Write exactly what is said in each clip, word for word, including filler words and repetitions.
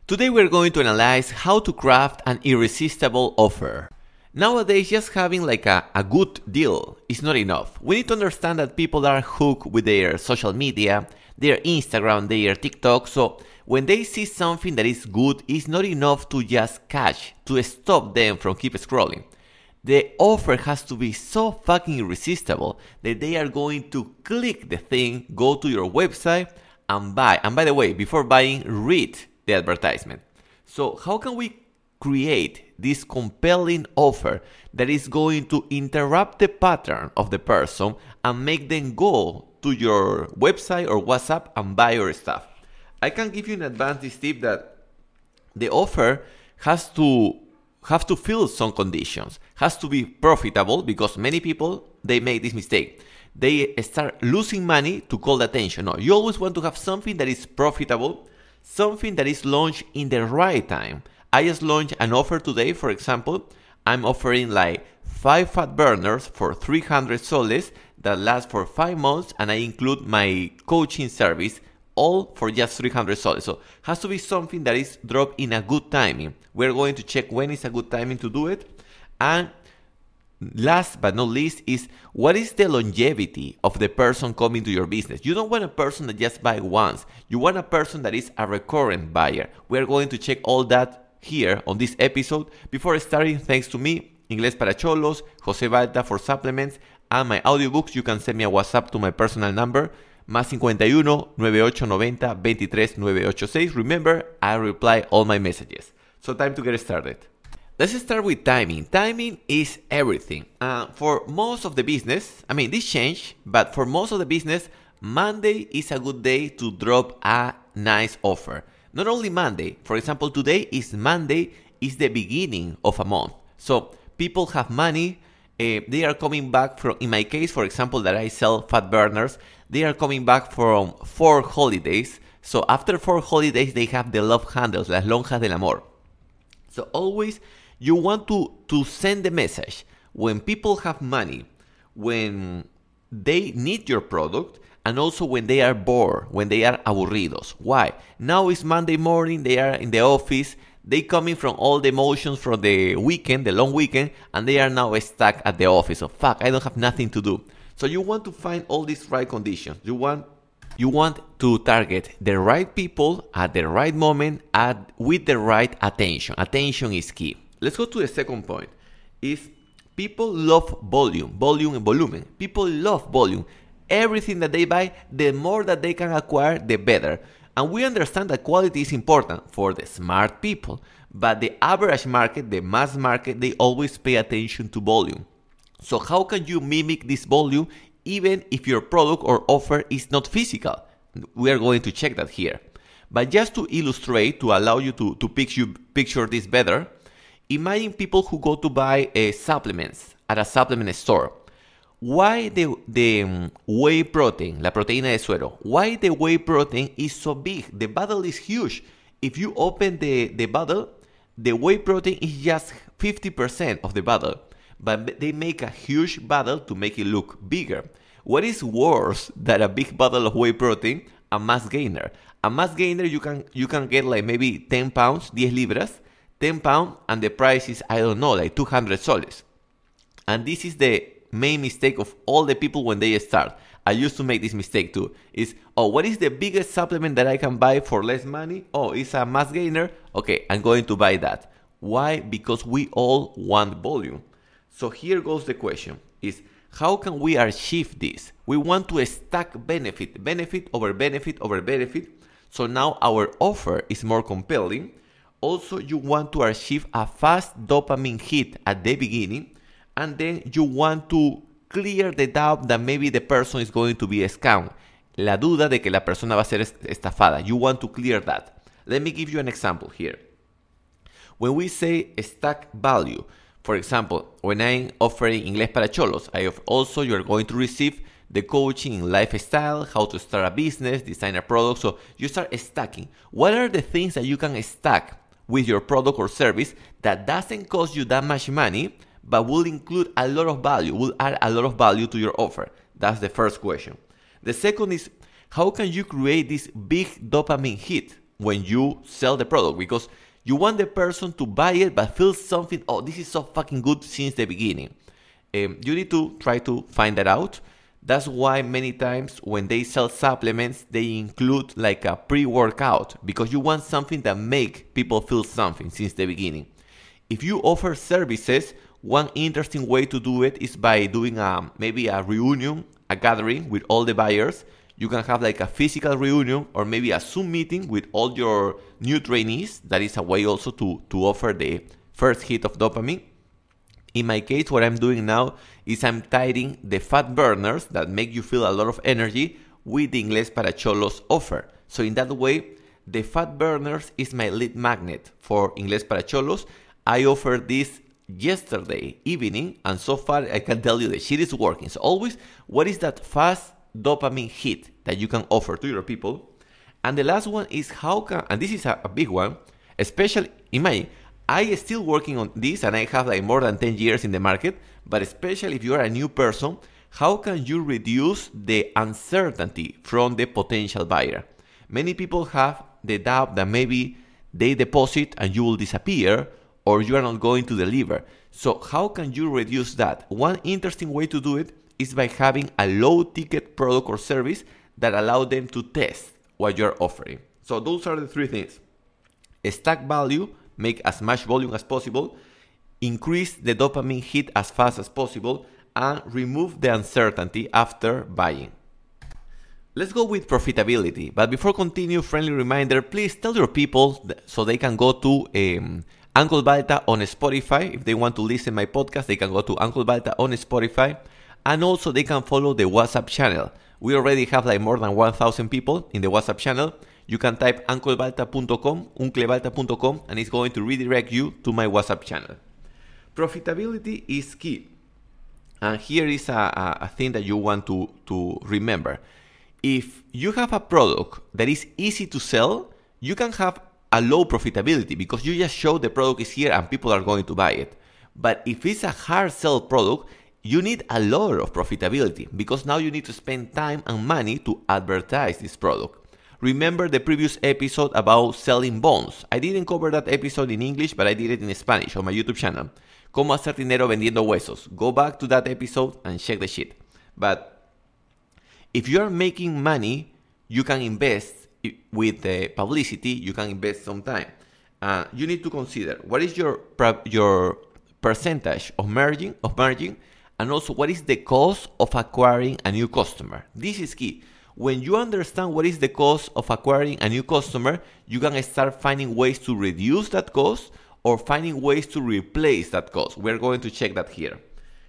Today we're going to analyze how to craft an irresistible offer. Nowadays, just having like a, a good deal is not enough. We need to understand that people are hooked with their social media, their Instagram, their TikTok. So when they see something that is good, it's not enough to just catch, to stop them from keep scrolling. The offer has to be so fucking irresistible that they are going to click the thing, go to your website and buy. And by the way, before buying, read the advertisement. So how can we create this compelling offer that is going to interrupt the pattern of the person and make them go to your website or WhatsApp and buy your stuff? I can give you an advanced tip that the offer has to have to fill some conditions, has to be profitable, because many people, they make this mistake. They start losing money to call attention. No, you always want to have something that is profitable, something that is launched in the right time. I just launched an offer today, for example. I'm offering like five fat burners for three hundred soles that last for five months, and I include my coaching service, all for just three hundred soles. So it has to be something that is dropped in a good timing. We're going to check when is a good timing to do it. And last but not least is, what is the longevity of the person coming to your business? You don't want a person that just buys once. You want a person that is a recurrent buyer. We're going to check all that here on this episode. Before starting, thanks to me, Inglés para Cholos, José Balta for supplements, and my audiobooks, you can send me a WhatsApp to my personal number, más cincuenta y uno, noventa y ocho noventa, veintitrés novecientos ochenta y seis. Remember, I reply all my messages. So time to get started. Let's start with timing. Timing is everything. Uh, for most of the business, I mean, this changed, but for most of the business, Monday is a good day to drop a nice offer. Not only Monday. For example, today is Monday, is the beginning of a month. So people have money. Uh, they are coming back from, in my case, for example, that I sell fat burners, they are coming back from four holidays. So after four holidays, they have the love handles, las lonjas del amor. So always you want to, to send the message when people have money, when they need your product, and also when they are bored, when they are aburridos. Why? Now it's Monday morning, they are in the office, they coming from all the emotions from the weekend, the long weekend, and they are now stuck at the office. So fuck, I don't have nothing to do. So you want to find all these right conditions. You want you want to target the right people at the right moment at, with the right attention. Attention is key. Let's go to the second point. Is people love volume, volume and volumen. People love volume. Everything that they buy, the more that they can acquire, the better. And we understand that quality is important for the smart people. But the average market, the mass market, they always pay attention to volume. So how can you mimic this volume even if your product or offer is not physical? We are going to check that here. But just to illustrate, to allow you to, to picture, picture this better, imagine people who go to buy uh, supplements at a supplement store. Why the, the um, whey protein, la proteína de suero, why the whey protein is so big? The bottle is huge. If you open the, the bottle, the whey protein is just fifty percent of the bottle. But they make a huge bottle to make it look bigger. What is worse than a big bottle of whey protein? A mass gainer. A mass gainer, you can you can get like maybe ten pounds, ten libras, ten pounds, and the price is, I don't know, like two hundred soles. And this is the main mistake of all the people when they start. I used to make this mistake too. Is, oh, what is the biggest supplement that I can buy for less money? Oh, it's a mass gainer. Okay, I'm going to buy that. Why? Because we all want volume. So here goes the question, is how can we achieve this? We want to stack benefit, benefit over benefit over benefit. So now our offer is more compelling. Also, you want to achieve a fast dopamine hit at the beginning. And then you want to clear the doubt that maybe the person is going to be a scam. La duda de que la persona va a ser estafada. You want to clear that. Let me give you an example here. When we say stack value, for example, when I'm offering Inglés para Cholos, I also you're going to receive the coaching in lifestyle, how to start a business, design a product. So you start stacking. What are the things that you can stack with your product or service that doesn't cost you that much money, but will include a lot of value, will add a lot of value to your offer? That's the first question. The second is, how can you create this big dopamine hit? when you sell the product, because you want the person to buy it but feel something, oh, this is so fucking good since the beginning. Um, you need to try to find that out. That's why many times when they sell supplements, they include like a pre-workout, because you want something that make people feel something since the beginning. If you offer services, one interesting way to do it is by doing a, maybe a reunion, a gathering with all the buyers. You can have like a physical reunion or maybe a Zoom meeting with all your new trainees. That is a way also to, to offer the first hit of dopamine. In my case, what I'm doing now is I'm tying the fat burners that make you feel a lot of energy with the Inglés para Cholos offer. So in that way, the fat burners is my lead magnet for Inglés para Cholos. I offered this yesterday evening, and so far I can tell you the shit is working. So always, what is that fast dopamine hit that you can offer to your people? And the last one is how can, and this is a, a big one, especially in my, I am still working on this and I have like more than ten years in the market, but especially if you are a new person, how can you reduce the uncertainty from the potential buyer? Many people have the doubt that maybe they deposit and you will disappear, or you are not going to deliver. So how can you reduce that? One interesting way to do it is by having a low ticket product or service that allow them to test what you're offering. So those are the three things. Stack value, make as much volume as possible, increase the dopamine hit as fast as possible, and remove the uncertainty after buying. Let's go with profitability. But before continue, friendly reminder, please tell your people so they can go to um, Uncle Balta on Spotify. If they want to listen my podcast, they can go to Uncle Balta on Spotify. And also they can follow the WhatsApp channel. We already have like more than one thousand people in the WhatsApp channel. You can type uncle balta dot com, unclebalta dot com, and it's going to redirect you to my WhatsApp channel. Profitability is key. And here is a, a, a thing that you want to, to remember. If you have a product that is easy to sell, you can have a low profitability because you just show the product is here and people are going to buy it. But if it's a hard sell product, you need a lot of profitability because now you need to spend time and money to advertise this product. Remember the previous episode about selling bonds. I didn't cover that episode in English, but I did it in Spanish on my YouTube channel. Cómo hacer dinero vendiendo huesos. Go back to that episode and check the shit. But if you are making money, you can invest with the publicity. You can invest some time. Uh, you need to consider what is your your percentage of margin of margin, and also what is the cost of acquiring a new customer. This is key. When you understand what is the cost of acquiring a new customer, you can start finding ways to reduce that cost or finding ways to replace that cost. We're going to check that here.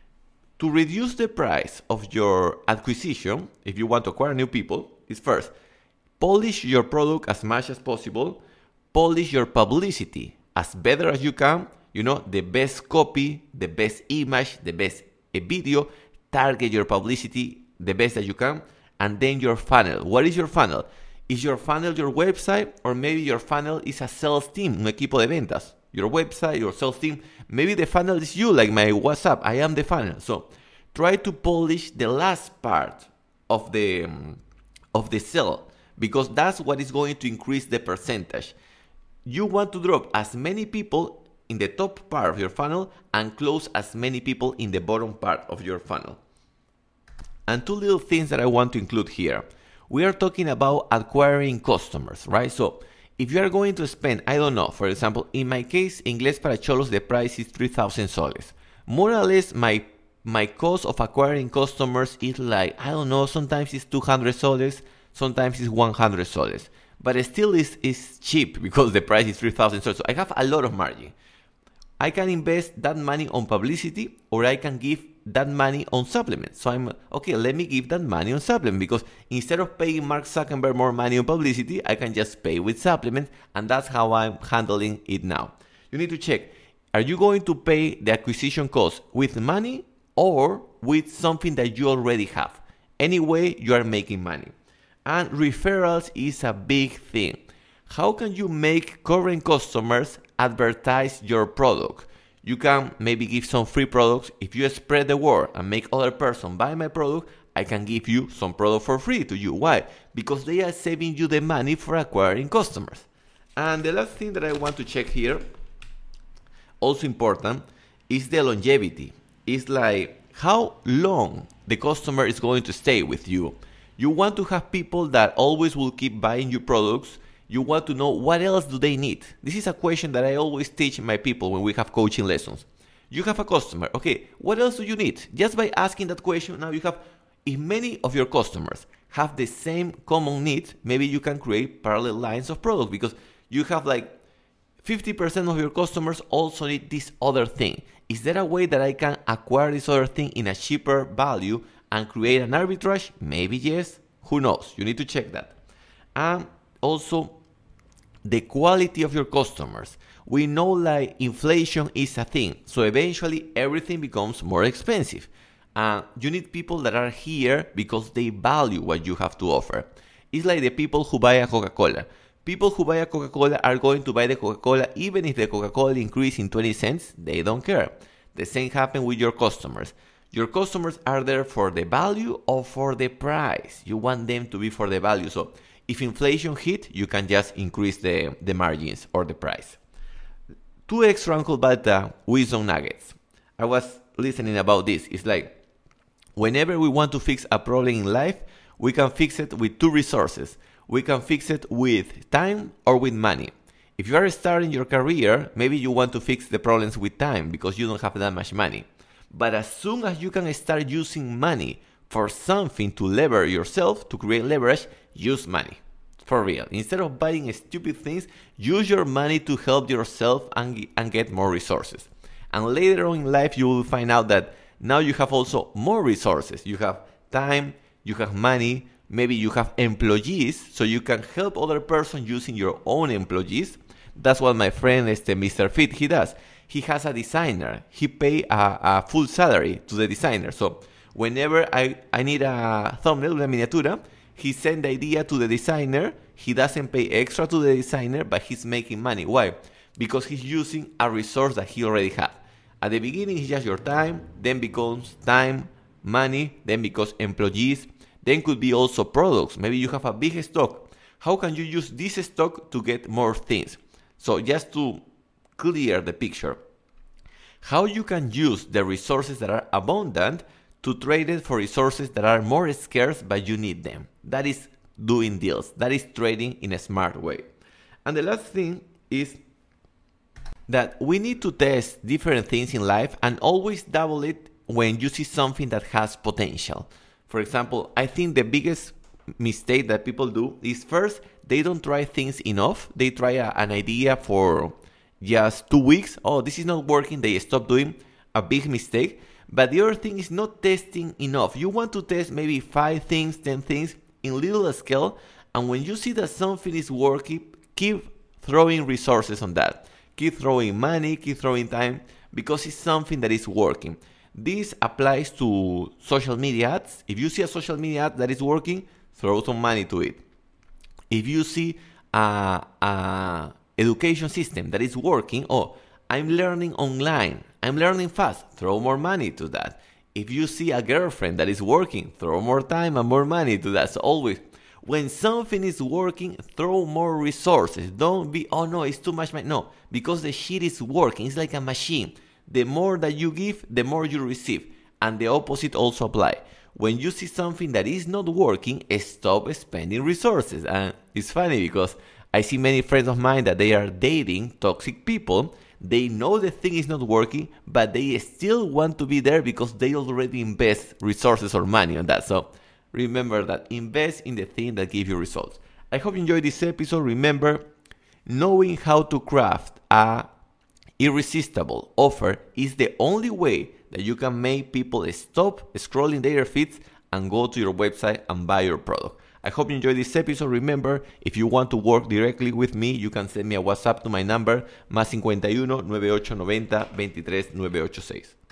To reduce the price of your acquisition, if you want to acquire new people, is first, polish your product as much as possible, polish your publicity as better as you can, you know, the best copy, the best image, the best video, target your publicity the best that you can, and then your funnel. What is your funnel? Is your funnel your website, or maybe your funnel is a sales team, un equipo de ventas? Your website, your sales team, maybe the funnel is you, like my WhatsApp. I am the funnel. So try to polish the last part of the um, of the sale, because that's what is going to increase the percentage. You want to drop as many people in the top part of your funnel and close as many people in the bottom part of your funnel. And two little things that I want to include here. We are talking about acquiring customers, right? So if you are going to spend, I don't know, for example, in my case, Inglés para Cholos, the price is three thousand soles. More or less, my my cost of acquiring customers is like, I don't know, sometimes it's two hundred soles, sometimes it's one hundred soles. But it still is, is cheap because the price is three thousand soles. So I have a lot of margin. I can invest that money on publicity, or I can give that money on supplements. So I'm, okay, let me give that money on supplement, because instead of paying Mark Zuckerberg more money on publicity, I can just pay with supplements, and that's how I'm handling it now. You need to check, are you going to pay the acquisition cost with money or with something that you already have? Anyway, you are making money. And referrals is a big thing. How can you make current customers advertise your product? You can maybe give some free products. If you spread the word and make other person buy my product, I can give you some product for free to you. Why? Because they are saving you the money for acquiring customers. And the last thing that I want to check here, also important, is the longevity. It's like how long the customer is going to stay with you. You want to have people that always will keep buying your products. You want to know what else do they need. This is a question that I always teach my people when we have coaching lessons. You have a customer. Okay, what else do you need? Just by asking that question, now you have, if many of your customers have the same common need, maybe you can create parallel lines of product because you have like fifty percent of your customers also need this other thing. Is there a way that I can acquire this other thing in a cheaper value and create an arbitrage? Maybe yes. Who knows? You need to check that. And also, the quality of your customers. We know like inflation is a thing. So eventually everything becomes more expensive. And you need people that are here because they value what you have to offer. It's like the people who buy a Coca-Cola. People who buy a Coca-Cola are going to buy the Coca-Cola even if the Coca-Cola increase in twenty cents, they don't care. The same happens with your customers. Your customers are there for the value or for the price. You want them to be for the value. So if inflation hit, you can just increase the, the margins or the price. Two extra Uncle Balta wisdom nuggets. I was listening about this. It's like whenever we want to fix a problem in life, we can fix it with two resources. We can fix it with time or with money. If you are starting your career, maybe you want to fix the problems with time because you don't have that much money. But as soon as you can start using money for something to lever yourself, to create leverage, use money. For real. Instead of buying stupid things, use your money to help yourself and, and get more resources. And later on in life, you will find out that now you have also more resources. You have time, you have money, maybe you have employees, so you can help other person using your own employees. That's what my friend este, Mister Fit, he does. He has a designer. He pay a, a full salary to the designer. So whenever I, I need a thumbnail, una miniatura, he send the idea to the designer. He doesn't pay extra to the designer, but he's making money. Why? Because he's using a resource that he already had. At the beginning, it's just your time, then becomes time, money, then becomes employees, then could be also products. Maybe you have a big stock. How can you use this stock to get more things? So just to clear the picture, how you can use the resources that are abundant to trade it for resources that are more scarce but you need them. That is doing deals. That is trading in a smart way. And the last thing is that we need to test different things in life and always double it when you see something that has potential. For example, I think the biggest mistake that people do is first, they don't try things enough. They try a, an idea for just two weeks. Oh, this is not working. They stop doing. A big mistake. But the other thing is not testing enough. You want to test maybe five things, ten things in little scale. And when you see that something is working, keep throwing resources on that. Keep throwing money, keep throwing time, because it's something that is working. This applies to social media ads. If you see a social media ad that is working, throw some money to it. If you see a, a education system that is working, oh, I'm learning online, I'm learning fast, throw more money to that. If you see a girlfriend that is working, throw more time and more money to that. So always, when something is working, throw more resources. Don't be, oh no, it's too much money. No, because the shit is working. It's like a machine. The more that you give, the more you receive. And the opposite also apply. When you see something that is not working, stop spending resources. And it's funny because I see many friends of mine that they are dating toxic people. They know the thing is not working, but they still want to be there because they already invest resources or money on that. So remember that. Invest in the thing that gives you results. I hope you enjoyed this episode. Remember, knowing how to craft a irresistible offer is the only way that you can make people stop scrolling their feeds and go to your website and buy your product. I hope you enjoyed this episode. Remember, if you want to work directly with me, you can send me a WhatsApp to my number, más cincuenta y uno, noventa y ocho noventa, veintitrés novecientos ochenta y seis.